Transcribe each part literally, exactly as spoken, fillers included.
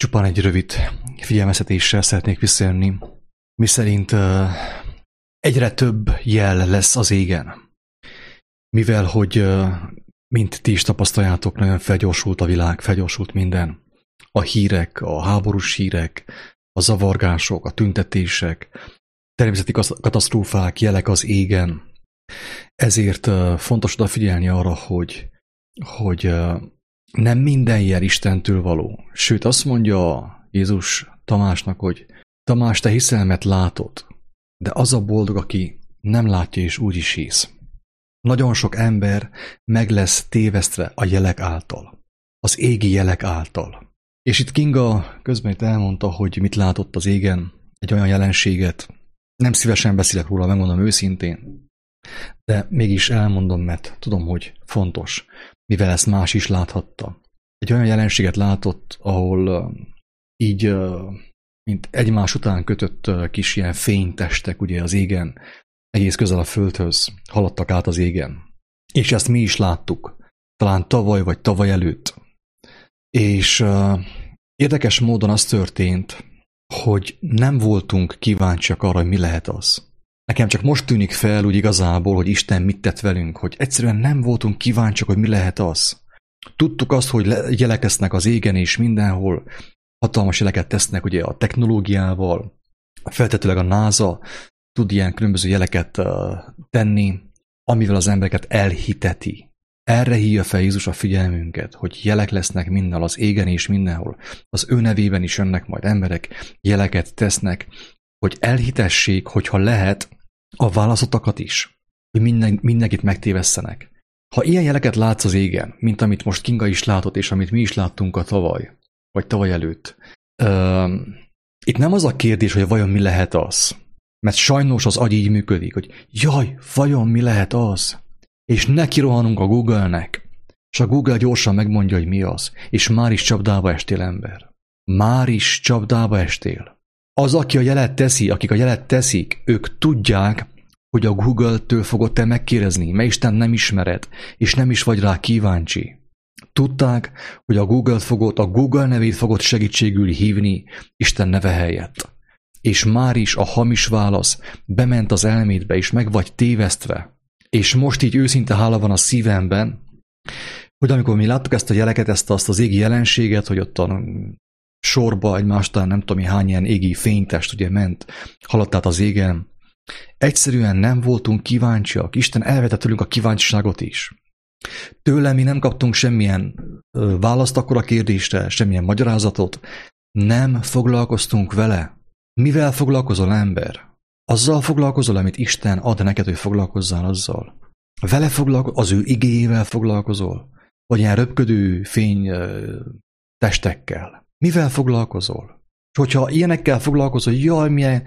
Csupán egy rövid figyelmeztetéssel szeretnék visszajönni, miszerint uh, egyre több jel lesz az égen. Mivel, hogy uh, mint ti is tapasztaljátok, nagyon felgyorsult a világ, felgyorsult minden. A hírek, a háborús hírek, a zavargások, a tüntetések, természeti katasztrófák, jelek az égen. Ezért uh, fontos odafigyelni arra, hogy, hogy uh, nem minden jel Istentől való. Sőt, azt mondja Jézus Tamásnak, hogy Tamás, te hiszel, mert látod, de az a boldog, aki nem látja és úgy is hisz. Nagyon sok ember meg lesz tévesztve a jelek által, az égi jelek által. És itt Kinga közben itt elmondta, hogy mit látott az égen, egy olyan jelenséget. Nem szívesen beszélek róla, megmondom őszintén, de mégis elmondom, mert tudom, hogy fontos, mivel ezt más is láthatta. Egy olyan jelenséget látott, ahol uh, így, uh, mint egymás után kötött uh, kis ilyen fénytestek ugye az égen, egész közel a földhöz haladtak át az égen. És ezt mi is láttuk, talán tavaly vagy tavaly előtt. És uh, érdekes módon az történt, hogy nem voltunk kíváncsiak arra, hogy mi lehet az. Nekem csak most tűnik fel úgy igazából, hogy Isten mit tett velünk, hogy egyszerűen nem voltunk kíváncsiak, hogy mi lehet az. Tudtuk azt, hogy jelek lesznek az égen és mindenhol, hatalmas jeleket tesznek ugye a technológiával, feltetőleg a NASA tud ilyen különböző jeleket uh, tenni, amivel az embereket elhiteti. Erre hívja fel Jézus a figyelmünket, hogy jelek lesznek minden az égen és mindenhol. Az ő nevében is jönnek majd emberek, jeleket tesznek, hogy elhitessék, hogyha lehet, a válaszottakat is, hogy minden, mindenkit megtévesszenek. Ha ilyen jeleket látsz az égen, mint amit most Kinga is látott, és amit mi is láttunk a tavaly, vagy tavaly előtt, uh, itt nem az a kérdés, hogy vajon mi lehet az, mert sajnos az agy így működik, hogy jaj, vajon mi lehet az? És neki rohanunk a Google-nek, és a Google gyorsan megmondja, hogy mi az, és már is csapdába estél, ember. Már is csapdába estél. Az, aki a jelet teszi, akik a jelet teszik, ők tudják, hogy a Google-től fogod te megkérdezni, mert Isten nem ismered, és nem is vagy rá kíváncsi. Tudták, hogy a Google-t fogod, a Google nevét fogod segítségül hívni Isten neve helyett. És már is a hamis válasz bement az elmédbe, és meg vagy tévesztve. És most így őszinte hála van a szívemben, hogy amikor mi láttuk ezt a jeleket, ezt azt az égi jelenséget, hogy ott a sorba egymástán nem tudom hány ilyen égi fénytest ugye ment, haladt át az égen, egyszerűen nem voltunk kíváncsiak. Isten elvette tőlünk a kíváncsiságot is. Tőle mi nem kaptunk semmilyen választ akkor a kérdésre, semmilyen magyarázatot. Nem foglalkoztunk vele. Mivel foglalkozol, ember? Azzal foglalkozol, amit Isten ad neked, hogy foglalkozzál azzal. Vele foglalkozol, az ő igéjével foglalkozol? Vagy ilyen röpködő fény testekkel? Mivel foglalkozol? És hogyha ilyenekkel foglalkozol, jaj, milyen...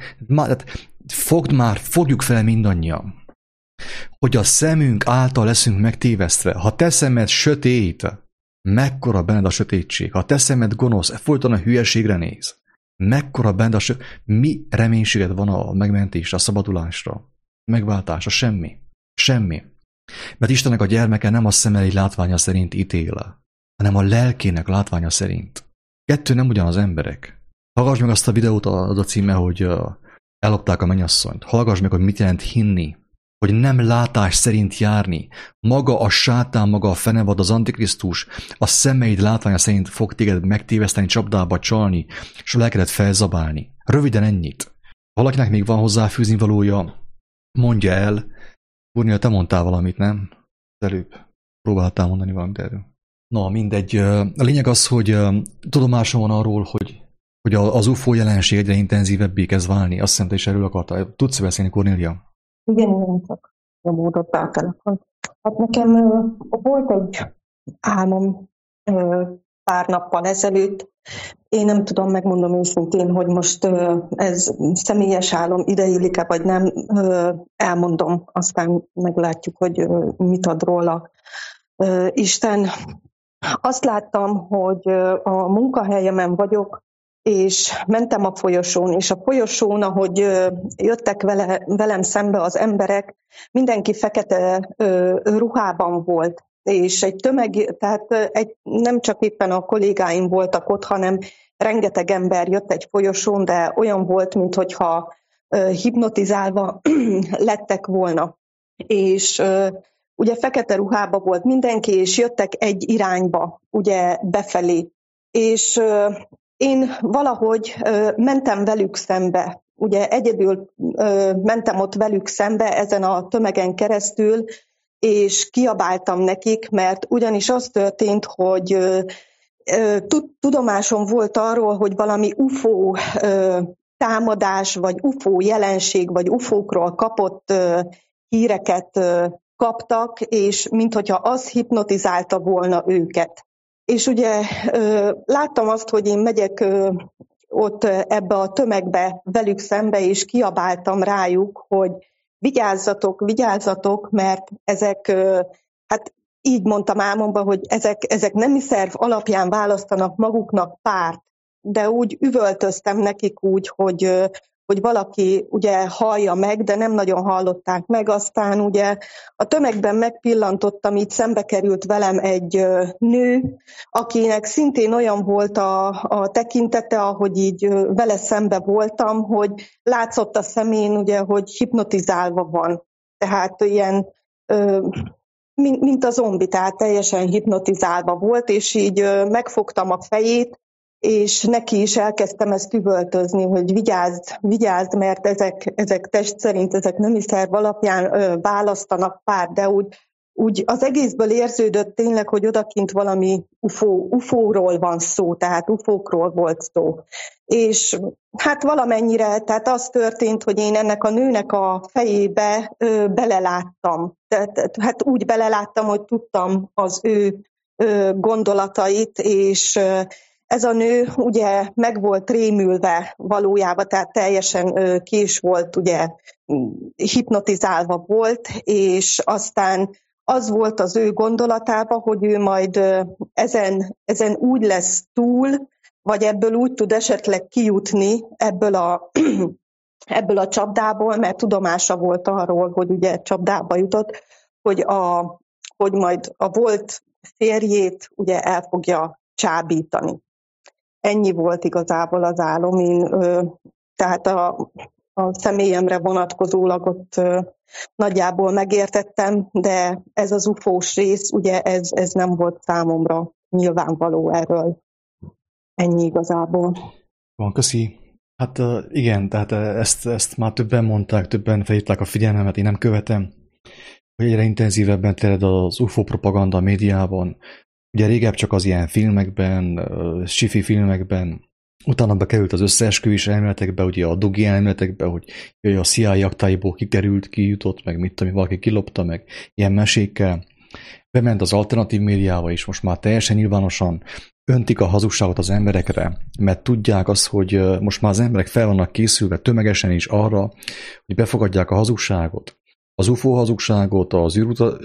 Fogd már, fogjuk fel mindannyian, hogy a szemünk által leszünk megtévesztve. Ha te szemed sötét, mekkora benned a sötétség. Ha te szemed gonosz, folyton a hülyeségre néz. Mekkora benned a sötét. Mi reménységed van a megmentésre, a szabadulásra, megváltásra? Semmi. Semmi. Mert Istennek a gyermeke nem a szemeli látványa szerint ítél, hanem a lelkének látványa szerint. Kettő nem ugyanaz emberek. Hallgass meg azt a videót, az a címe, hogy ellopták a mennyasszonyt. Hallgass meg, hogy mit jelent hinni, hogy nem látás szerint járni. Maga a sátán, maga a fenevad, az antikrisztus, a szemeid látványa szerint fog téged megtéveszteni, csapdába csalni, és a lelkedet felzabálni. Röviden ennyit. Valakinek még van hozzáfűzni valója, mondja el. Úrnél, te mondtál valamit, nem? Előbb próbáltál mondani valamit erről. Na, mindegy. A lényeg az, hogy tudomásom van arról, hogy hogy az u f o jelenség egyre intenzívebbé kezd válni. Azt hiszem, te is erről akartál. Tudsz beszélni, Kornélia? Igen, igen, csak nyomódott be a telefon. Hát nekem uh, volt egy álmom uh, pár nappal ezelőtt. Én nem tudom, megmondom őszintén, hogy most uh, ez személyes álom, ideillik-e vagy nem. Uh, elmondom, aztán meglátjuk, hogy uh, mit ad róla uh, Isten. Azt láttam, hogy uh, a munkahelyemen vagyok, és mentem a folyosón, és a folyosón, ahogy jöttek vele, velem szembe az emberek, mindenki fekete ruhában volt, és egy tömeg, tehát egy, nem csak éppen a kollégáim voltak ott, hanem rengeteg ember jött egy folyosón, de olyan volt, minthogyha hipnotizálva lettek volna. És ugye fekete ruhában volt mindenki, és jöttek egy irányba, ugye befelé. És én valahogy mentem velük szembe, ugye egyedül mentem ott velük szembe ezen a tömegen keresztül, és kiabáltam nekik, mert ugyanis az történt, hogy tudomásom volt arról, hogy valami ufó támadás, vagy ufó jelenség, vagy ufókról kapott híreket kaptak, és minthogyha az hipnotizálta volna őket. És ugye láttam azt, hogy én megyek ott ebbe a tömegbe velük szembe, és kiabáltam rájuk, hogy vigyázzatok, vigyázzatok, mert ezek, hát így mondtam álmomban, hogy ezek, ezek nemi szerv alapján választanak maguknak párt, de úgy üvöltöztem nekik úgy, hogy, hogy valaki ugye hallja meg, de nem nagyon hallották meg. Aztán ugye a tömegben megpillantottam, így szembe került velem egy nő, akinek szintén olyan volt a, a tekintete, ahogy így vele szembe voltam, hogy látszott a szemén, ugye, hogy hipnotizálva van. Tehát ilyen, mint, mint a zombi, tehát teljesen hipnotizálva volt, és így megfogtam a fejét, és neki is elkezdtem ezt üvöltözni, hogy vigyázz, vigyázz, mert ezek, ezek test szerint, ezek nemi szerv alapján ö, választanak párt, de úgy, úgy az egészből érződött tényleg, hogy odakint valami ufó, ufóról van szó, tehát ufókról volt szó. És hát valamennyire, tehát az történt, hogy én ennek a nőnek a fejébe ö, beleláttam. Tehát, hát úgy beleláttam, hogy tudtam az ő ö, gondolatait, és ö, ez a nő ugye meg volt rémülve valójában, tehát teljesen kés volt, ugye hipnotizálva volt, és aztán az volt az ő gondolatában, hogy ő majd ezen, ezen úgy lesz túl, vagy ebből úgy tud esetleg kijutni ebből a, ebből a csapdából, mert tudomása volt arról, hogy ugye csapdába jutott, hogy, a, hogy majd a volt férjét ugye el fogja csábítani. Ennyi volt igazából az álom. Én, ö, tehát a, a személyemre vonatkozólag ott ö, nagyjából megértettem, de ez az ufós rész, ugye ez, ez nem volt számomra nyilvánvaló erről. Ennyi igazából. Van, köszi. Hát igen, tehát ezt, ezt már többen mondták, többen felhívták a figyelmemet, én nem követem, hogy egyre intenzívebben terjed az u f o propaganda a médiában. Ugye régebb csak az ilyen filmekben, sci-fi filmekben, utána bekerült az összeesküvés elméletekbe, ugye a dugi elméletekbe, hogy a C I A aktáiból kikerült, kijutott, meg mit tudom, valaki kilopta, meg ilyen mesékkel. Bement az alternatív médiába is, most már teljesen nyilvánosan öntik a hazugságot az emberekre, mert tudják azt, hogy most már az emberek fel vannak készülve tömegesen is arra, hogy befogadják a hazugságot. Az u f o hazugságot, az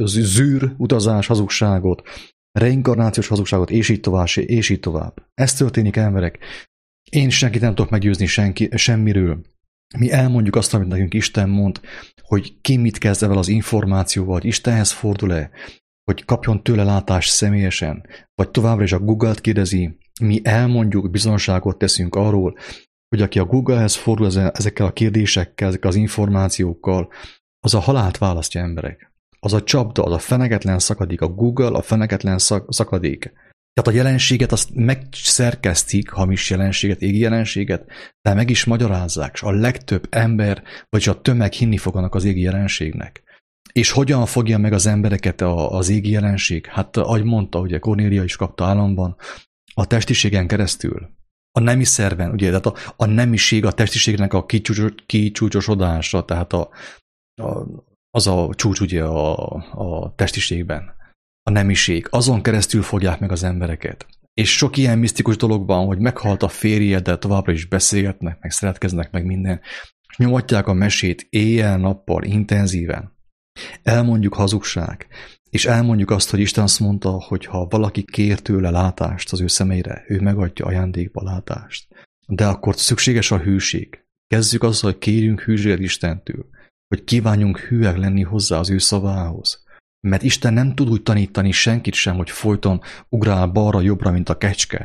űr utazás hazugságot, reinkarnációs hazugságot, és így tovább, és így tovább. Ez történik, emberek. Én senkit nem tudok meggyőzni senki, semmiről. Mi elmondjuk azt, amit nekünk Isten mond, hogy ki mit kezd ezzel az információval, hogy Istenhez fordul-e, hogy kapjon tőle látást személyesen, vagy továbbra is a Google-t kérdezi. Mi elmondjuk, bizonságot teszünk arról, hogy aki a Google-hez fordul ezekkel a kérdésekkel, ezekkel az információkkal, az a halált választja, emberek. Az a csapda, az a feneketlen szakadék, a Google a feneketlen szakadék. Tehát a jelenséget azt megszerkesztik, hamis jelenséget, égi jelenséget, de meg is magyarázzák, és a legtöbb ember, vagyis a tömeg hinni fog annak az égi jelenségnek. És hogyan fogja meg az embereket az égi jelenség? Hát ahogy mondta, ugye Kornélia is kapta államban, a testiségen keresztül. A nemi szerven, ugye, tehát a, a nemiség, a testiségnek a kicsúcsosodása, tehát a, a az a csúcs ugye a, a testiségben, a nemiség. Azon keresztül fogják meg az embereket. És sok ilyen misztikus dolog van, hogy meghalt a férje, de továbbra is beszélgetnek, meg szeretkeznek, meg minden. És nyomatják a mesét éjjel-nappal, intenzíven. Elmondjuk hazugság, és elmondjuk azt, hogy Isten azt mondta, hogy ha valaki kér tőle látást az ő szemeire, ő megadja ajándékba látást. De akkor szükséges a hűség. Kezdjük azzal, hogy kérjünk hűséget Istentől, hogy kívánjunk hűek lenni hozzá az ő szavához. Mert Isten nem tud úgy tanítani senkit sem, hogy folyton ugrál balra-jobbra, mint a kecske.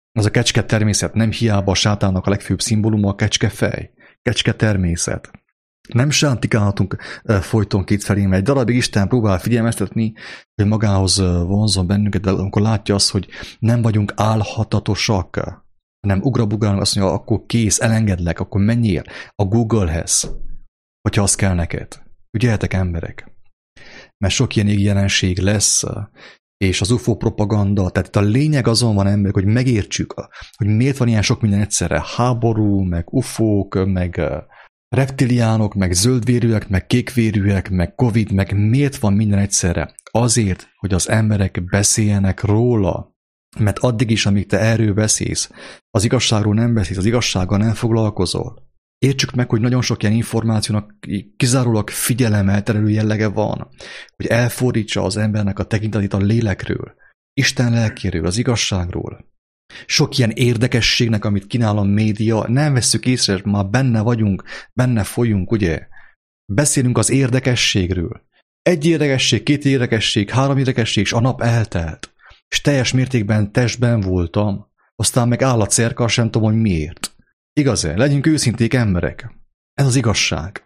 Az a kecske természet, nem hiába a sátának a legfőbb szimbóluma a kecske fej, kecske természet. Nem sántikálhatunk folyton kétfelé, mert egy darabig Isten próbál figyelmeztetni, hogy magához vonzon bennünket, de amikor látja azt, hogy nem vagyunk álhatatosak, hanem ugrabugálunk, azt mondja, akkor kész, elengedlek, akkor menjél a Googlehez, hogyha az kell neked. Ügyeljetek, emberek. Mert sok ilyen égi jelenség lesz, és az u f o propaganda, tehát itt a lényeg azon van, emberek, hogy megértsük, hogy miért van ilyen sok minden egyszerre. Háború, meg u f o-k, meg reptiliánok, meg zöldvérűek, meg kékvérűek, meg Covid, meg miért van minden egyszerre? Azért, hogy az emberek beszéljenek róla. Mert addig is, amíg te erről beszélsz, az igazságról nem beszélsz, az igazsággal nem foglalkozol. Értsük meg, hogy nagyon sok ilyen információnak kizárólag figyelemelterelő jellege van, hogy elfordítsa az embernek a tekintetét a lélekről, Isten lelkéről, az igazságról. Sok ilyen érdekességnek, amit kínál a média, nem vesszük észre, már benne vagyunk, benne folyunk, ugye? Beszélünk az érdekességről. Egy érdekesség, két érdekesség, három érdekesség, és a nap eltelt. És teljes mértékben testben voltam, aztán meg állatszerkal sem tudom, hogy miért. Igaz-e? Legyünk őszinték emberek. Ez az igazság.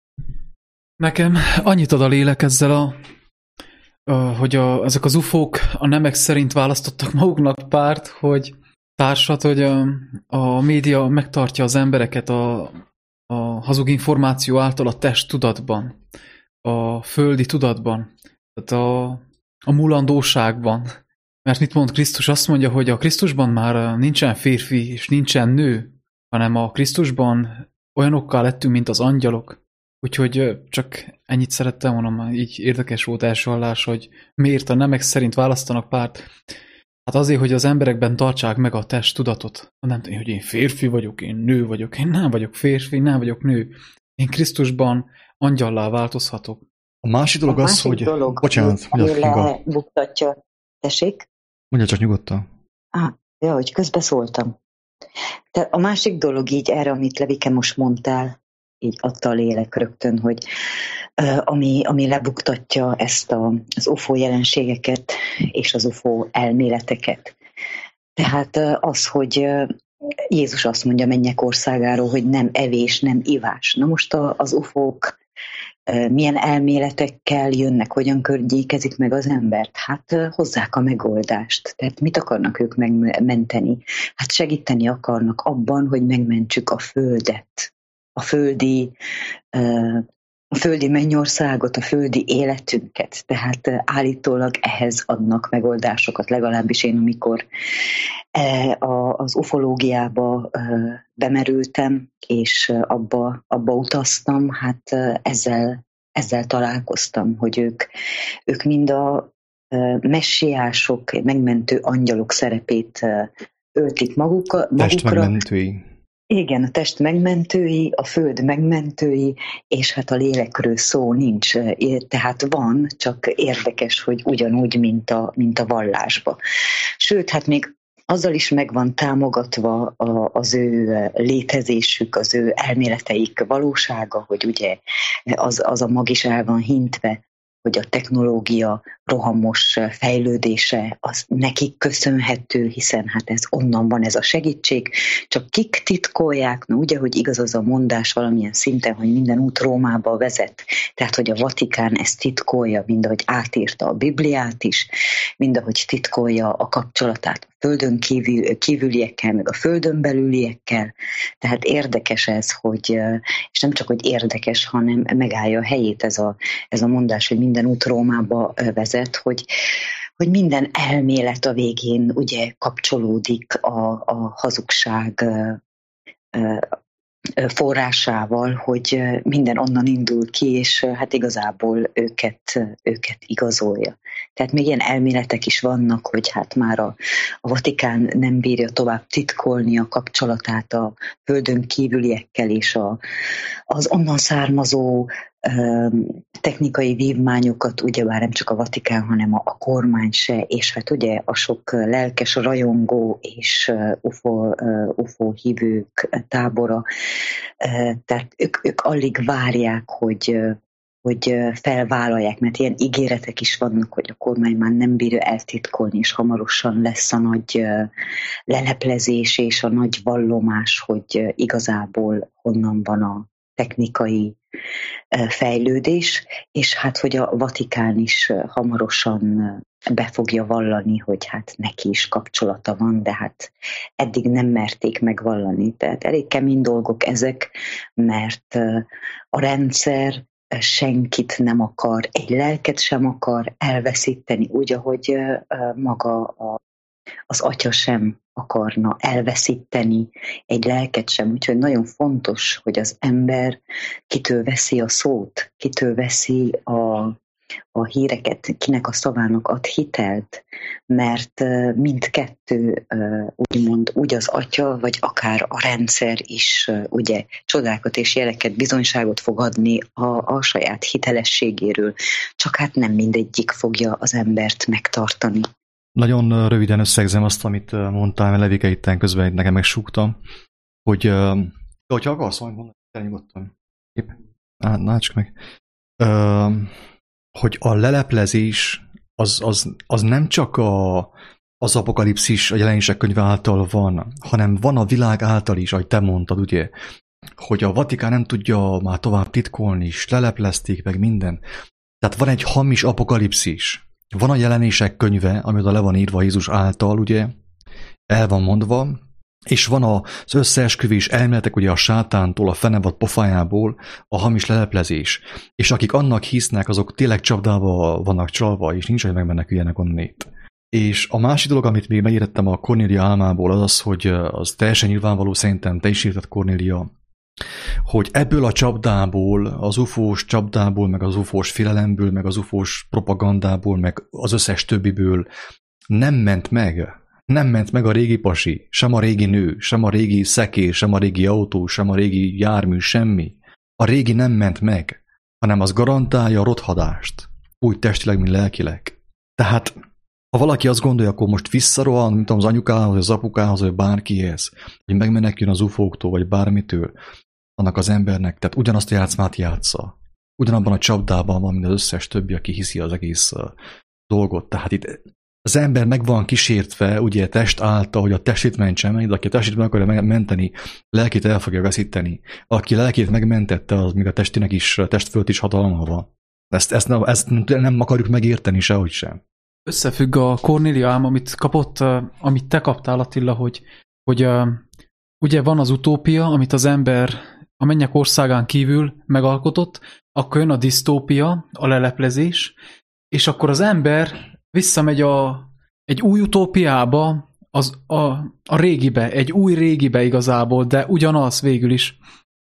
Nekem annyit ad a lélek ezzel, a, a, hogy a, ezek az ufók a nemek szerint választottak maguknak párt, hogy társat, hogy a, a média megtartja az embereket a, a hazug információ által a testtudatban, a földi tudatban, tehát a, a mulandóságban. Mert mit mond Krisztus? Azt mondja, hogy a Krisztusban már nincsen férfi és nincsen nő, hanem a Krisztusban olyanokkal lettünk, mint az angyalok. Úgyhogy csak ennyit szerettem volna, így érdekes volt első hallás, hogy miért a nemek szerint választanak párt. Hát azért, hogy az emberekben tartsák meg a testtudatot. Nem tudom, hogy én férfi vagyok, én nő vagyok, én nem vagyok férfi, nem vagyok nő. Én Krisztusban angyallá változhatok. A másik dolog a az, másik hogy... dolog, Bocsánat, ami lebuktatja. Tessék? Mondja, csak nyugodtan. Ah, ja, hogy közbeszóltam. De a másik dolog így erre, amit Levike most mondtál, így adta a lélek rögtön, hogy uh, ami, ami lebuktatja ezt a, az u f o jelenségeket és az u f o elméleteket. Tehát uh, az, hogy uh, Jézus azt mondja mennyek országáról, hogy nem evés, nem ivás. Na most a, az u f o-k uh, milyen elméletekkel jönnek, hogyan környékezik meg az embert? Hát uh, hozzák a megoldást. Tehát mit akarnak ők megmenteni? Hát segíteni akarnak abban, hogy megmentsük a földet. A földi, a földi mennyországot, a földi életünket. Tehát állítólag ehhez adnak megoldásokat, legalábbis én, amikor az ufológiába bemerültem, és abba, abba utaztam, hát ezzel, ezzel találkoztam, hogy ők, ők mind a messiások, megmentő angyalok szerepét öltik magukra. Test megmentői. Igen, a test megmentői, a föld megmentői, és hát a lélekről szó nincs. Tehát van, csak érdekes, hogy ugyanúgy, mint a, mint a vallásba. Sőt, hát még azzal is meg van támogatva az ő létezésük, az ő elméleteik valósága, hogy ugye az, az a mag is el van hintve, hogy a technológia rohamos fejlődése az nekik köszönhető, hiszen hát ez onnan van ez a segítség, csak kik titkolják, na ugye, hogy igaz az a mondás valamilyen szinten, hogy minden út Rómába vezet, tehát hogy a Vatikán ezt titkolja, mindahogy átírta a Bibliát is, mindahogy titkolja a kapcsolatát a földön kívül, kívüliekkel, meg a földön belüliekkel, tehát érdekes ez, hogy, és nem csak, hogy érdekes, hanem megállja a helyét ez a, ez a mondás, hogy minden út Rómába vezet, hogy, hogy minden elmélet a végén ugye kapcsolódik a, a hazugság forrásával, hogy minden onnan indul ki, és hát igazából őket, őket igazolja. Tehát még ilyen elméletek is vannak, hogy hát már a, a Vatikán nem bírja tovább titkolni a kapcsolatát a földön kívüliekkel, és a, az onnan származó technikai vívmányokat, ugyebár nem csak a Vatikán, hanem a, a kormány se, és hát ugye a sok lelkes rajongó és u f o, u f o hívők tábora, tehát ők, ők alig várják, hogy, hogy felvállalják, mert ilyen ígéretek is vannak, hogy a kormány már nem bírja eltitkolni, és hamarosan lesz a nagy leleplezés és a nagy vallomás, hogy igazából honnan van a technikai fejlődés, és hát, hogy a Vatikán is hamarosan be fogja vallani, hogy hát neki is kapcsolata van, de hát eddig nem merték megvallani. Tehát elég kemény dolgok ezek, mert a rendszer senkit nem akar, egy lelket sem akar elveszíteni, úgy, ahogy maga a, az atya sem akarna elveszíteni egy lelket sem. Úgyhogy nagyon fontos, hogy az ember kitől veszi a szót, kitől veszi a, a híreket, kinek a szavának ad hitelt, mert mindkettő úgymond úgy az atya, vagy akár a rendszer is ugye csodákat és jeleket, bizonyságot fog adni a, a saját hitelességéről, csak hát nem mindegyik fogja az embert megtartani. Nagyon röviden összegzem azt, amit mondtál, mert Levike itten közben nekem megsúgtam, hogy hogyha akarsz majd mondani, elnyugodtan. Épp. Á, na, csak meg. Ö, hogy a leleplezés az, az, az nem csak a, az apokalipszis, a jelenések könyve által van, hanem van a világ által is, ahogy te mondtad, ugye, hogy a Vatikán nem tudja már tovább titkolni, és leleplezték meg minden. Tehát van egy hamis apokalipszis. Van a jelenések könyve, ami oda le van írva Jézus által, ugye, el van mondva, és van az összeesküvés elméletek, ugye a sátántól, a fenevad pofájából a hamis leleplezés. És akik annak hisznek, azok tényleg csapdába vannak csalva, és nincs, hogy megmeneküljenek onnét. És a másik dolog, amit még megértettem a Kornélia álmából, az az, hogy az teljesen nyilvánvaló, szerintem te is írtad, Kornélia, hogy ebből a csapdából, az ufós csapdából, meg az ufós félelemből, meg az ufós propagandából, meg az összes többiből nem ment meg. Nem ment meg a régi pasi, sem a régi nő, sem a régi szekér, sem a régi autó, sem a régi jármű, semmi. A régi nem ment meg, hanem az garantálja a rothadást, úgy testileg, mint lelkileg. Tehát, ha valaki azt gondolja, akkor most visszarohan, mint az anyukához, az apukához, vagy bárkihez, hogy megmenekjön az ufóktól, vagy bármitől, annak az embernek, tehát ugyanazt a játszmát játsza. Ugyanabban a csapdában van, mint az összes többi, aki hiszi az egész uh, dolgot. Tehát itt az ember meg van kísértve, ugye test által, hogy a testét mentse meg, de aki a testét meg akarja menteni, lelkét el fogja veszíteni. Aki lelkét megmentette, az még a testének is, a test fölött is hatalma van. Ezt, ezt, nem, ezt nem akarjuk megérteni sehogy sem. Összefügg a Kornélia álma, amit kapott, amit te kaptál, Attila, hogy, hogy uh, ugye van az utópia, amit az ember a mennyek országán kívül megalkotott, akkor jön a disztópia, a leleplezés, és akkor az ember visszamegy a, egy új utópiába, az, a, a régibe, egy új régibe igazából, de ugyanaz végül is.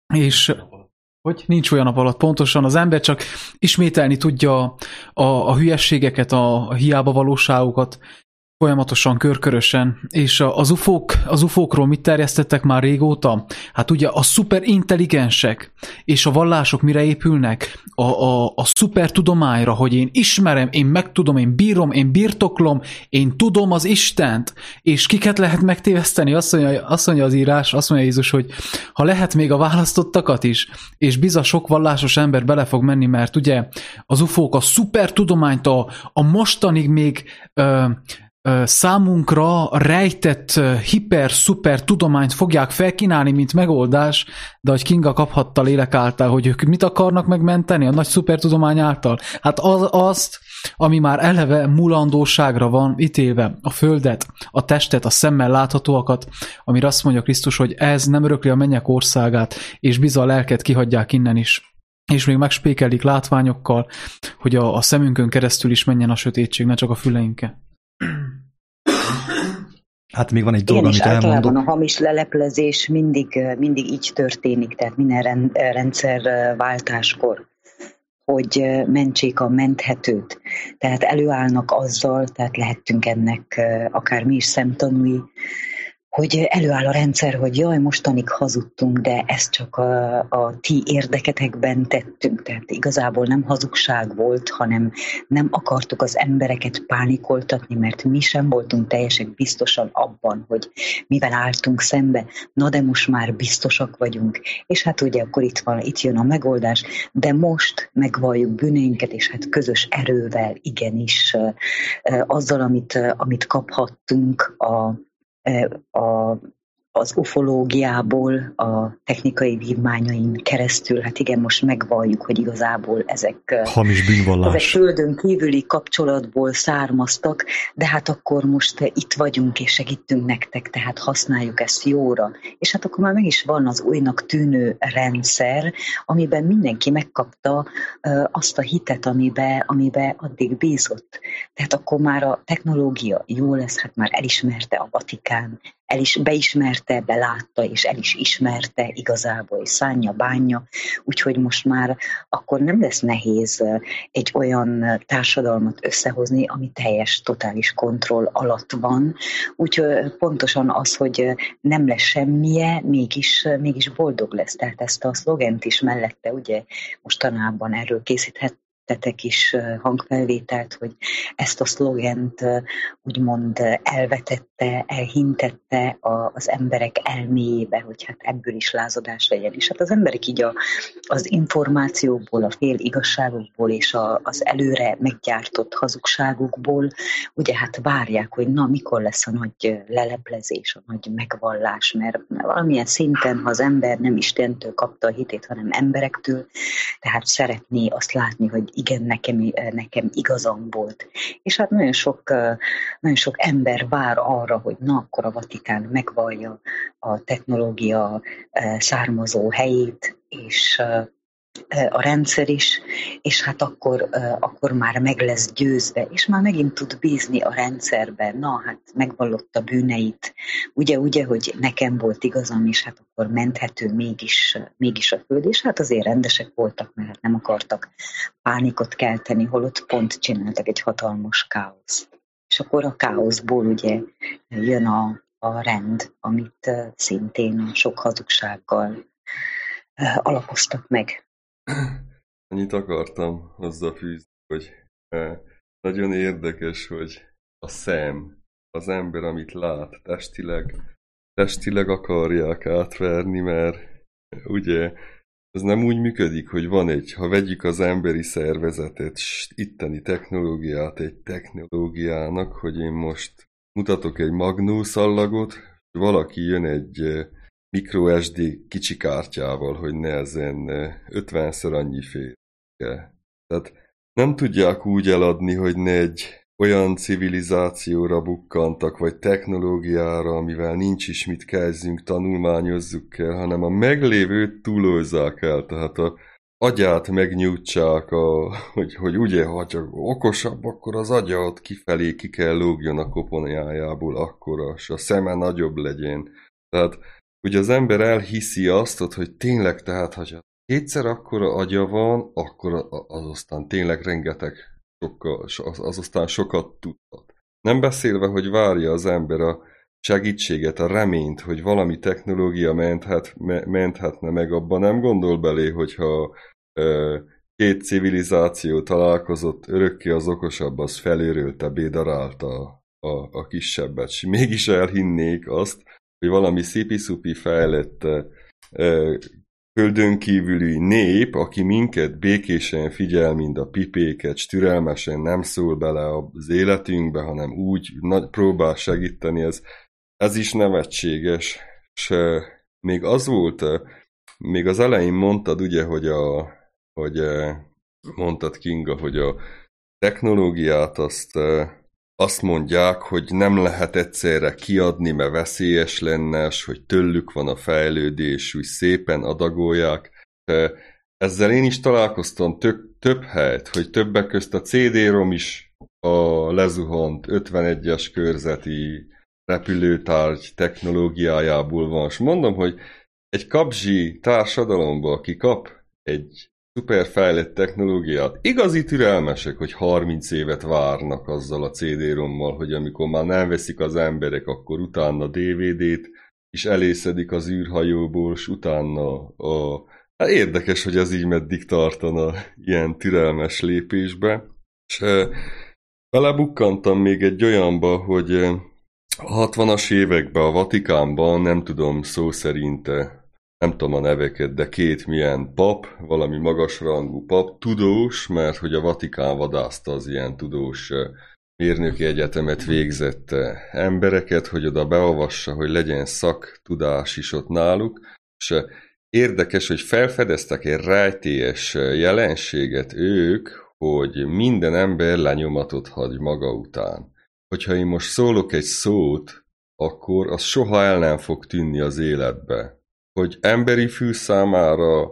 És hogy nincs olyan nap alatt, pontosan az ember csak ismételni tudja a, a hülyességeket, a, a hiába valóságokat, folyamatosan, körkörösen, és az ufók, az ufókról mit terjesztettek már régóta? Hát ugye a szuperintelligensek és a vallások mire épülnek? A, a, a szupertudományra, hogy én ismerem, én megtudom, én bírom, én birtoklom, én tudom az Istent, és kiket lehet megtéveszteni? Azt mondja, azt mondja az írás, azt mondja Jézus, hogy ha lehet még a választottakat is, és biza sok vallásos ember bele fog menni, mert ugye az ufók a szupertudományt a, a mostanig még ö, számunkra rejtett hiper-szuper tudományt fogják felkínálni, mint megoldás, de hogy Kinga kaphatta lélek által, hogy ők mit akarnak megmenteni a nagy szuper tudomány által? Hát az, azt, ami már eleve mulandóságra van ítélve, a földet, a testet, a szemmel láthatóakat, amire azt mondja Krisztus, hogy ez nem örökli a mennyek országát, és biza a lelket kihagyják innen is. És még megspékelik látványokkal, hogy a, a szemünkön keresztül is menjen a sötétség, ne csak a füleinken. Hát még van egy dolog, amit elmondok. Általában a hamis leleplezés mindig, mindig így történik, tehát minden rendszerváltáskor, hogy mentsék a menthetőt. Tehát előállnak azzal, tehát lehettünk ennek akár mi is szemtanúi, hogy előáll a rendszer, hogy jaj, mostanig hazudtunk, de ezt csak a, a ti érdeketekben tettünk. Tehát igazából nem hazugság volt, hanem nem akartuk az embereket pánikoltatni, mert mi sem voltunk teljesen biztosan abban, hogy mivel álltunk szembe. Na de most már biztosak vagyunk. És hát ugye akkor itt van, itt jön a megoldás, de most megvalljuk bűneinket, és hát közös erővel igenis azzal, amit, amit kaphattunk a A, az ufológiából, a technikai vívmányain keresztül, hát igen, most megvalljuk, hogy igazából ezek, hamis bűnvallás. ezek földön kívüli kapcsolatból származtak, de hát akkor most itt vagyunk és segítünk nektek, tehát használjuk ezt jóra. És hát akkor már meg is van az újnak tűnő rendszer, amiben mindenki megkapta azt a hitet, amiben, amiben addig bízott. Tehát akkor már a technológia jó lesz, hát már elismerte a Vatikán, el is beismerte, belátta, és el is ismerte igazából, és szánja, bánja, úgyhogy most már akkor nem lesz nehéz egy olyan társadalmat összehozni, ami teljes, totális kontroll alatt van, úgyhogy pontosan az, hogy nem lesz semmije, mégis, mégis boldog lesz, tehát ezt a szlogent is mellette, ugye mostanában erről készíthet, tettek is hangfelvételt, hogy ezt a szlogent úgymond elvetette, elhintette az emberek elméjébe, hogy hát ebből is lázadás legyen. És hát az emberek így a, az információkból, a fél igazságokból és a, az előre meggyártott hazugságokból ugye hát várják, hogy na mikor lesz a nagy leleplezés, a nagy megvallás, mert valamilyen szinten, ha az ember nem Istentől kapta a hitét, hanem emberektől, tehát szeretné azt látni, hogy igen, nekem, nekem igazam volt. És hát nagyon sok, nagyon sok ember vár arra, hogy na, akkor a Vatikán megvallja a technológia származó helyét, és a rendszer is, és hát akkor, akkor már meg lesz győzve, és már megint tud bízni a rendszerben. Na, hát megvallotta bűneit, ugye, ugye, hogy nekem volt igazam, és hát akkor menthető mégis, mégis a föld, és hát azért rendesek voltak, mert hát nem akartak pánikot kelteni, holott pont csináltak egy hatalmas káoszt. És akkor a káoszból ugye jön a, a rend, amit szintén sok hazugsággal alapoztak meg. Annyit akartam hozzáfűzni, hogy nagyon érdekes, hogy a szem, az ember, amit lát, testileg, testileg akarják átverni, mert ugye ez nem úgy működik, hogy van egy, ha vegyük az emberi szervezetet, itteni technológiát egy technológiának, hogy én most mutatok egy magnószallagot, valaki jön egy microSD kicsi kártyával, hogy nehezen ötvenszer annyi fér. Tehát nem tudják úgy eladni, hogy ne egy olyan civilizációra bukkantak, vagy technológiára, amivel nincs is mit kezdjünk, tanulmányozzuk kell, hanem a meglévőt túlozzák el. Tehát a agyát megnyújtsák, a, hogy, hogy ugye, ha csak okosabb, akkor az agya ott kifelé ki kell lógjon a koponyájából akkora, és a szeme nagyobb legyen. Tehát ugye az ember elhiszi azt, hogy tényleg, tehát, ha kétszer akkora agya van, akkor az aztán tényleg rengeteg sokkal, az, az aztán sokat tudhat. Nem beszélve, hogy várja az ember a segítséget, a reményt, hogy valami technológia menthet, me, menthetne meg, abban nem gondol belé, hogyha e, két civilizáció találkozott, örökké az okosabb, az felőrölte, bédarálta a, a, a kisebbet. S mégis elhinnék azt, hogy valami szipi-szupi fejlett e, földön kívüli nép, aki minket békésen figyel, mint a pipéket, s türelmesen nem szól bele az életünkbe, hanem úgy nagy, próbál segíteni, ez, ez is nevetséges. És e, még az volt, e, még az elején mondtad, ugye, hogy a, hogy e, mondtad, Kinga, hogy a technológiát azt e, azt mondják, hogy nem lehet egyszerre kiadni, mert veszélyes lenne, és hogy tőlük van a fejlődés, úgy szépen adagolják. Ezzel én is találkoztam tök, több helyt, hogy többek közt a cé dé-rom is a lezuhant ötvenegyes körzeti repülőtárgy technológiájából van. És mondom, hogy egy kapzsi társadalomban, aki kap egy szuper fejlett technológiát. Igazi türelmesek, hogy harminc évet várnak azzal a cé dé-rommal, hogy amikor már nem veszik az emberek, akkor utána dé vé dét is elészedik az űrhajóból, és utána a... Hát érdekes, hogy ez így meddig tartana ilyen türelmes lépésbe. És e, belebukkantam még egy olyanba, hogy a hatvanas években a Vatikánban, nem tudom szó szerint, nem tudom a neveket, de két milyen pap, valami magasrangú pap, tudós, mert hogy a Vatikán vadászta az ilyen tudós mérnöki egyetemet végzett embereket, hogy oda beolvassa, hogy legyen szaktudás is ott náluk, és érdekes, hogy felfedeztek egy rejtélyes jelenséget ők, hogy minden ember lenyomatot hagy maga után. Hogyha én most szólok egy szót, akkor az soha el nem fog tűnni az életbe. Hogy emberi fű számára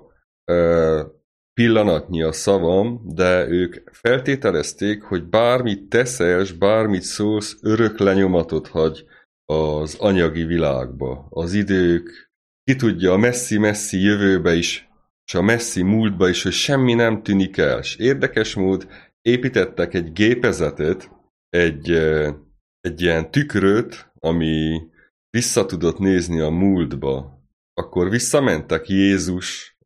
ö, pillanatnyi a szavam, de ők feltételezték, hogy bármit teszel, és bármit szólsz, örök lenyomatot hagy az anyagi világba. Az idők, ki tudja, a messzi-messzi jövőbe is, és a messzi múltba is, hogy semmi nem tűnik el. És érdekes mód építettek egy gépezetet, egy, egy ilyen tükröt, ami vissza tudott nézni a múltba. Akkor visszamentek Jézus,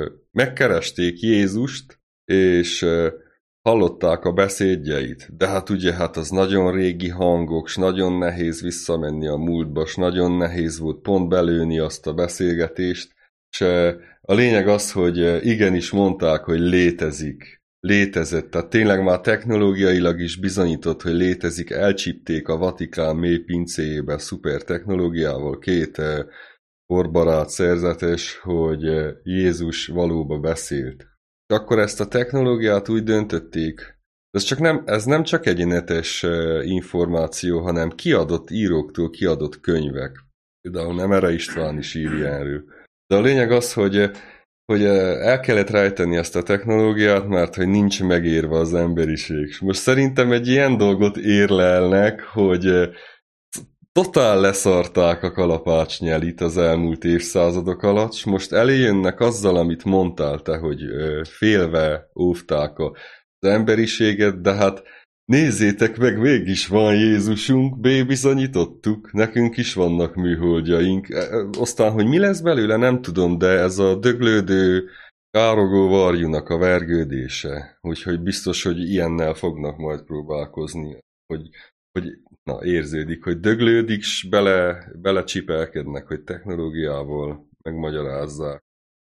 megkeresték Jézust, és hallották a beszédjeit. De hát ugye, hát az nagyon régi hangok, s nagyon nehéz visszamenni a múltba, s nagyon nehéz volt pont belőni azt a beszélgetést. És a lényeg az, hogy igenis mondták, hogy létezik. Létezett, tehát tényleg már technológiailag is bizonyított, hogy létezik, elcsípték a Vatikán mély pincéjébe szuper technológiával két korbarát szerzetes, hogy Jézus valóban beszélt. És akkor ezt a technológiát úgy döntötték, ez, csak nem, ez nem csak egy netes információ, hanem kiadott íróktól kiadott könyvek. Például Nemere István is írja erről. De a lényeg az, hogy hogy el kellett rejteni ezt a technológiát, mert hogy nincs megérve az emberiség. És most szerintem egy ilyen dolgot érlelnek, hogy totál leszarták a kalapácsnyelit az elmúlt évszázadok alatt, és most eléjönnek azzal, amit mondtál te, hogy félve óvták az emberiséget, de hát nézzétek meg, mégis van Jézusunk, bebizonyítottuk, nekünk is vannak műholdjaink. Aztán, hogy mi lesz belőle, nem tudom, de ez a döglődő, károgó varjúnak a vergődése. Úgyhogy biztos, hogy ilyennel fognak majd próbálkozni, hogy, hogy na, érződik, hogy döglődik, s bele, belecsipelkednek, hogy technológiával megmagyarázzák.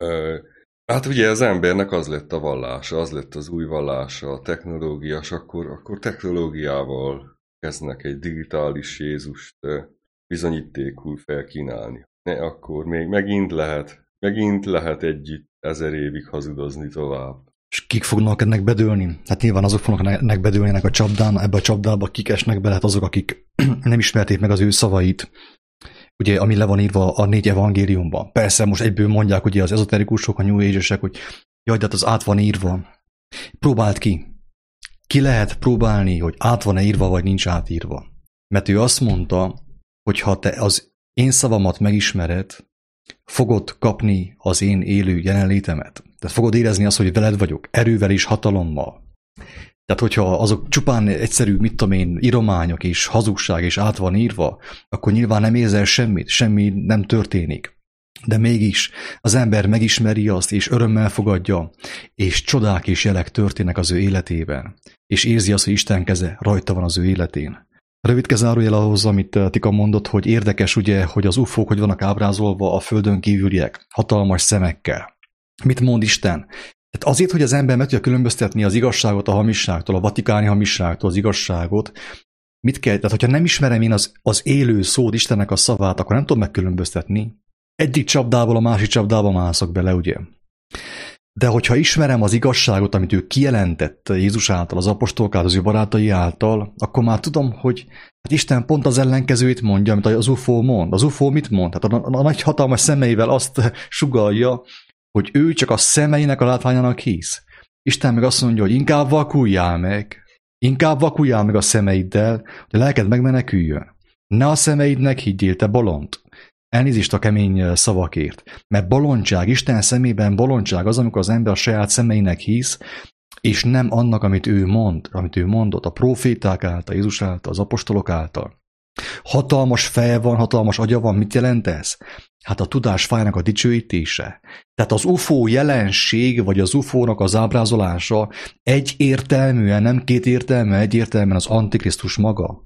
Hát ugye az embernek az lett a vallása, az lett az új vallása, a technológia, és akkor, akkor technológiával kezdnek egy digitális Jézust bizonyítékul felkínálni. Ne, akkor még megint lehet, megint lehet együtt ezer évig hazudozni tovább. És kik fognak ennek bedőlni? Hát nyilván azok fognak ennek bedőlni ennek a csapdán, ebbe a csapdába kik esnek bele, hát azok, akik nem ismerték meg az ő szavait, ugye, ami le van írva a négy evangéliumban. Persze most egyből mondják ugye az ezoterikusok, a New Age-esek, hogy jaj, de hát az át van írva. Próbáld ki. Ki lehet próbálni, hogy át van-e írva, vagy nincs átírva. Mert ő azt mondta, hogy ha te az én szavamat megismered, fogod kapni az én élő jelenlétemet. Tehát fogod érezni azt, hogy veled vagyok, erővel és hatalommal. Tehát, hogyha azok csupán egyszerű, mit tudom én, írományok és hazugság és át van írva, akkor nyilván nem érzel semmit, semmi nem történik. De mégis az ember megismeri azt, és örömmel fogadja, és csodák és jelek történnek az ő életében, és érzi azt, hogy Isten keze rajta van az ő életén. Rövidke zárójel ahhoz, amit Tika mondott, hogy érdekes ugye, hogy az ufók hogy vannak ábrázolva a földön kívüliek, hatalmas szemekkel. Mit mond Isten? Tehát azért, hogy az ember meg tudja különböztetni az igazságot a hamisságtól, a vatikáni hamisságtól az igazságot, mit kell, tehát hogyha nem ismerem én az, az élő szót, Istennek a szavát, akkor nem tudom megkülönböztetni. Egyik csapdából a másik csapdába mászok bele, ugye? De hogyha ismerem az igazságot, amit ő kijelentett Jézus által, az apostolok által, az ő barátai által, akkor már tudom, hogy hát Isten pont az ellenkezőjét mondja, amit az ufó mond. Az ufó mit mond? Hát a, a, a nagy hatalmas szemeivel azt sugallja, hogy ő csak a szemeinek a látványának hisz. Isten meg azt mondja, hogy inkább vakuljál meg, inkább vakuljál meg a szemeiddel, hogy a lelked megmeneküljön. Ne a szemeidnek higgyél, te bolond. Elnézést a kemény szavakért. Mert bolondság, Isten szemében bolondság az, amikor az ember a saját szemeinek hisz, és nem annak, amit ő mond, amit ő mondott, a proféták által, Jézus által, az apostolok által. Hatalmas feje van, hatalmas agya van, mit jelent ez? Hát a tudás fájának a dicsőítése. Tehát az u f o jelenség, vagy az u f o-nak az ábrázolása egyértelműen, nem kétértelműen, egyértelműen az Antikrisztus maga.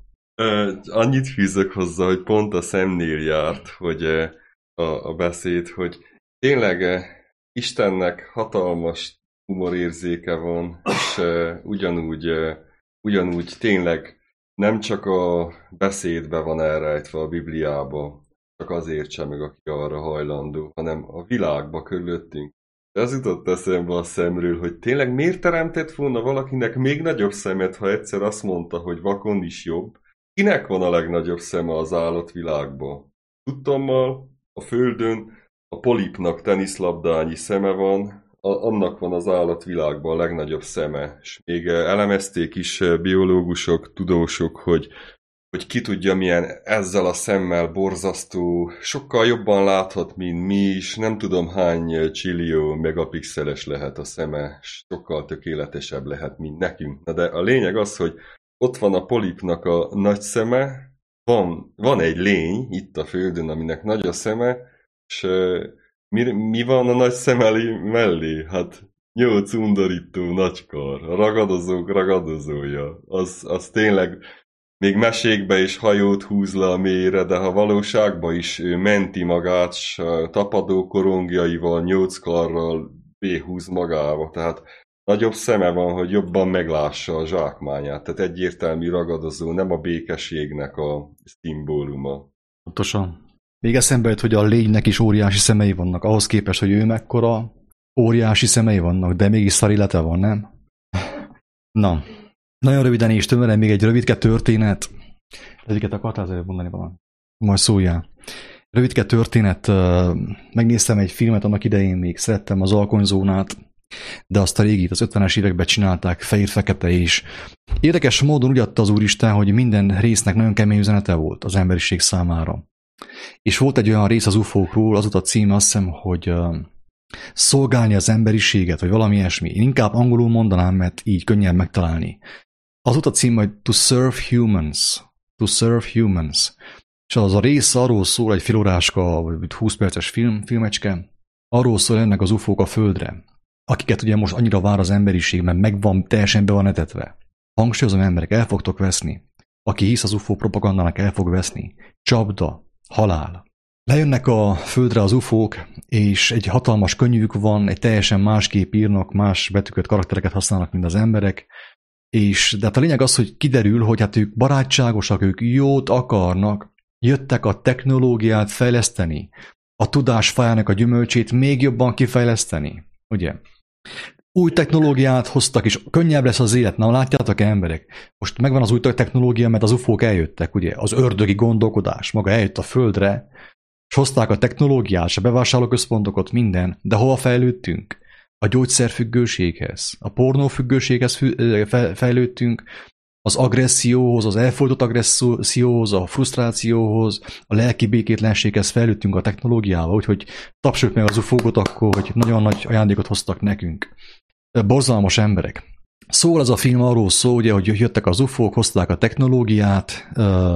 Annyit fűzök hozzá, hogy pont a szemnél járt, hogy a, a beszéd, hogy tényleg Istennek hatalmas humorérzéke van, és ugyanúgy, ugyanúgy tényleg nem csak a beszédbe van elrejtve a Bibliába, csak azért sem meg, aki arra hajlandó, hanem a világba körülöttünk. Ez jutott eszembe a szemről, hogy tényleg miért teremtett volna valakinek még nagyobb szemet, ha egyszer azt mondta, hogy vakon is jobb. Kinek van a legnagyobb szeme az állatvilágban? Tudtommal a Földön a polipnak teniszlabdányi szeme van, a, annak van az állatvilágban a legnagyobb szeme. És még elemezték is biológusok, tudósok, hogy, hogy ki tudja milyen ezzel a szemmel borzasztó, sokkal jobban láthat, mint mi is, nem tudom hány csillió megapixeles lehet a szeme, sokkal tökéletesebb lehet, mint nekünk. Na de a lényeg az, hogy ott van a polipnak a nagy szeme, van, van egy lény itt a Földön, aminek nagy a szeme, és mi, mi van a nagy szem mellé? Hát nyolc undorító nagykar, a ragadozók ragadozója. Az, az tényleg még mesékbe is hajót húz le a mélyre, de ha valóságban is ő menti magát, s tapadó korongjaival, nyolc karral béhúz magába, tehát nagyobb szeme van, hogy jobban meglássa a zsákmányát. Tehát egyértelmű ragadozó, nem a békességnek a szimbóluma. Pontosan. Még eszembe jött, hogy a lénynek is óriási szemei vannak. Ahhoz képest, hogy ő mekkora, óriási szemei vannak, de mégis szarillete van, nem? Na, nagyon röviden és tömören még egy rövidke történet. Rövidket akartál az előbb mondani valamit? Majd szóljál. Rövidke történet. Megnéztem egy filmet annak idején, még szerettem az Alkonyzónát, de azt a régit, az ötvenes években csinálták, fehér-fekete is. Érdekes módon úgy adta az Úristen, hogy minden résznek nagyon kemény üzenete volt az emberiség számára. És volt egy olyan rész az ufókról, az ott a címe, azt hiszem, hogy uh, szolgálni az emberiséget, vagy valami ilyesmi. Én inkább angolul mondanám, mert így könnyebb megtalálni. Az ott a címe, hogy To Serve Humans. To Serve Humans. És az a rész arról szól, egy félóráska, vagy húsz perces film, filmecske, arról szól ennek az ufók a Földre, akiket ugye most annyira vár az emberiség, mert megvan, teljesen be van etetve. Hangsúlyozom, emberek, el fogtok veszni. Aki hisz az ufó propagandának, el fog veszni. Csapda, halál. Lejönnek a Földre az ufók, és egy hatalmas könyvük van, egy teljesen másképp írnak, más betűket, karaktereket használnak, mint az emberek, és de hát a lényeg az, hogy kiderül, hogy hát ők barátságosak, ők jót akarnak, jöttek a technológiát fejleszteni, a tudás fájának a gyümölcsét még jobban kifejleszteni, ugye? Új technológiát hoztak, és könnyebb lesz az élet. Na, látjátok, emberek? Most megvan az új technológia, mert az ufók eljöttek, ugye? Az ördögi gondolkodás maga eljött a Földre, és hozták a technológiát, a bevásárlóközpontokat, minden, de hova fejlődtünk? A gyógyszerfüggőséghez, a pornófüggőséghez fejlődtünk, az agresszióhoz, az elfolytott agresszióhoz, a frusztrációhoz, a lelki békétlenséghez fejlődtünk a technológiával, úgyhogy tapsoljuk meg az ufókot akkor, hogy nagyon nagy ajándékot hoztak nekünk. Borzalmas emberek. Szóval ez a film arról szól, ugye, hogy jöttek az ufók, hozták a technológiát,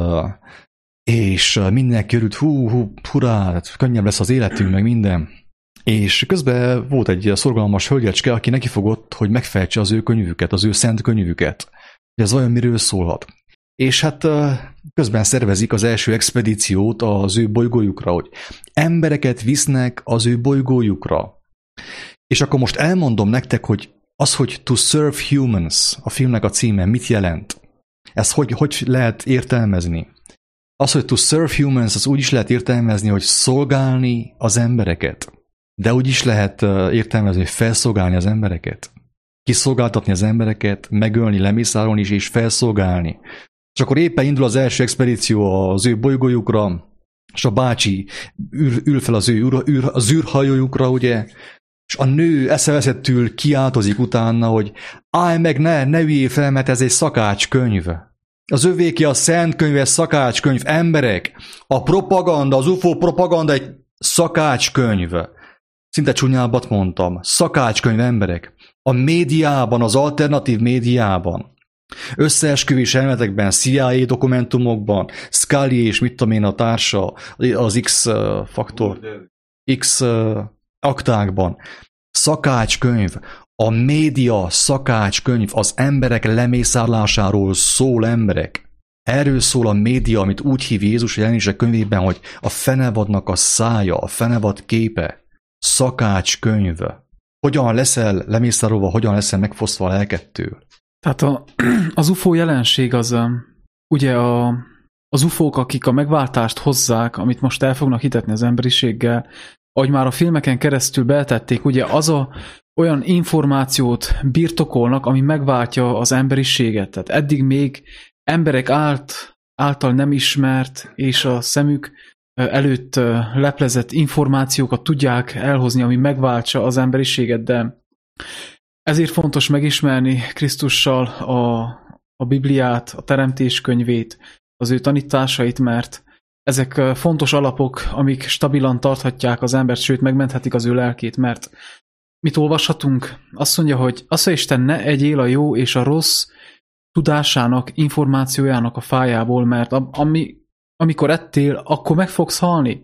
és mindenki örült, hú, hú, hurrá, könnyebb lesz az életünk, meg minden. És közben volt egy szorgalmas hölgyecske, aki nekifogott, hogy megfejtse az ő könyvüket, az ő szent könyvüket. Hogy ez vajon miről szólhat. És hát közben szervezik az első expedíciót az ő bolygójukra, hogy embereket visznek az ő bolygójukra. És akkor most elmondom nektek, hogy az, hogy To Serve Humans, a filmnek a címe, mit jelent? Ezt hogy, hogy lehet értelmezni? Az, hogy To Serve Humans, az úgy is lehet értelmezni, hogy szolgálni az embereket. De úgy is lehet értelmezni, hogy felszolgálni az embereket. Kiszolgáltatni az embereket, megölni, lemészárolni is, és felszolgálni. És akkor éppen indul az első expedíció az ő bolygójukra, és a bácsi ül, ül fel az ő űr, űr, az űrhajójukra, ugye, és a nő eszeveszettül kiáltozik utána, hogy állj meg, ne, ne üljél fel, mert ez egy szakácskönyv. Az övéki a szent könyves szakácskönyv, emberek. A propaganda, az ufó propaganda egy szakácskönyv. Szinte csúnyábbat mondtam. Szakácskönyv, emberek. A médiában, az alternatív médiában, összeesküvés elméletekben, C I A dokumentumokban, Scully és mit tudom én a társa, az X-faktor, X aktákban. Szakácskönyv. A média szakácskönyv az emberek lemészárlásáról szól, emberek. Erről szól a média, amit úgy hív Jézus jelenések könyvében, hogy a fenevadnak a szája, a fenevad képe. Szakácskönyv. Hogyan leszel lemészárolva, hogyan leszel megfosztva a lelkettől? Tehát a, az ufó jelenség az, ugye a, az ufók, akik a megváltást hozzák, amit most el fognak hitetni az emberiséggel, ahogy már a filmeken keresztül beltették, ugye az a olyan információt birtokolnak, ami megváltja az emberiséget. Tehát eddig még emberek ált, által nem ismert, és a szemük előtt leplezett információkat tudják elhozni, ami megváltsa az emberiséget, de ezért fontos megismerni Krisztussal a, a Bibliát, a Teremtés könyvét, az ő tanításait, mert ezek fontos alapok, amik stabilan tarthatják az embert, sőt megmenthetik az ő lelkét, mert mit olvashatunk? Azt mondja, hogy azt mondja, Isten, ne egyél a jó és a rossz tudásának, információjának a fájából, mert ami, amikor ettél, akkor meg fogsz halni.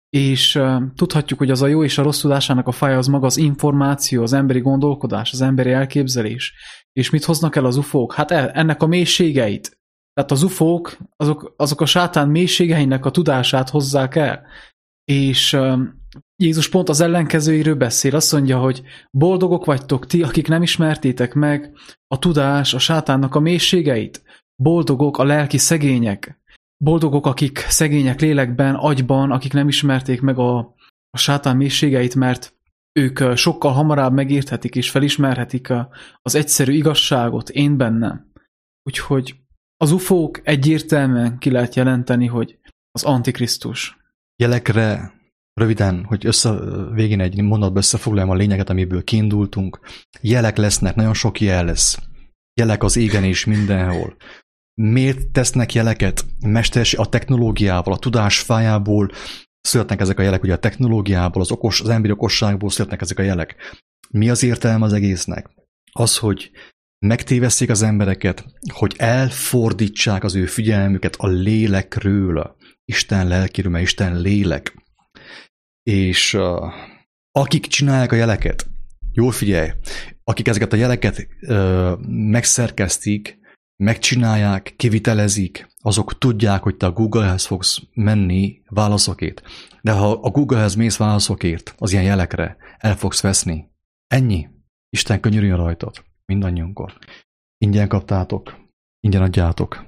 És uh, tudhatjuk, hogy az a jó és a rossz tudásának a fája az maga az információ, az emberi gondolkodás, az emberi elképzelés. És mit hoznak el az ufók? Hát el, ennek a mélységeit. Tehát az ufók, azok, azok a sátán mélységeinek a tudását hozzák el. És uh, Jézus pont az ellenkezőiről beszél. Azt mondja, hogy boldogok vagytok ti, akik nem ismertétek meg a tudás, a sátánnak a mélységeit. Boldogok a lelki szegények. Boldogok, akik szegények lélekben, agyban, akik nem ismerték meg a, a sátán mélységeit, mert ők sokkal hamarabb megérthetik és felismerhetik a, az egyszerű igazságot én bennem. Úgyhogy az ufók egyértelműen ki lehet jelenteni, hogy az Antikrisztus. Jelekre röviden, hogy össze, végén egy mondatba összefoglaljam a lényeget, amiből kiindultunk. Jelek lesznek, nagyon sok jel lesz. Jelek az égen és mindenhol. Miért tesznek jeleket? Mesterség, a technológiával, a tudás fájából születnek ezek a jelek, ugye a technológiából, az, okos, az emberi okosságból születnek ezek a jelek. Mi az értelme az egésznek? Az, hogy megtévesszék az embereket, hogy elfordítsák az ő figyelmüket a lélekről, Isten lelkéről, mert Isten lélek. És uh, akik csinálják a jeleket, jól figyelj, akik ezeket a jeleket uh, megszerkesztik, megcsinálják, kivitelezik, azok tudják, hogy te a Googlehez fogsz menni válaszokért. De ha a Googlehez mész válaszokért, az ilyen jelekre, el fogsz veszni. Ennyi. Isten könyörüljön rajtad, mindannyiunkon. Ingyen kaptátok, ingyen adjátok.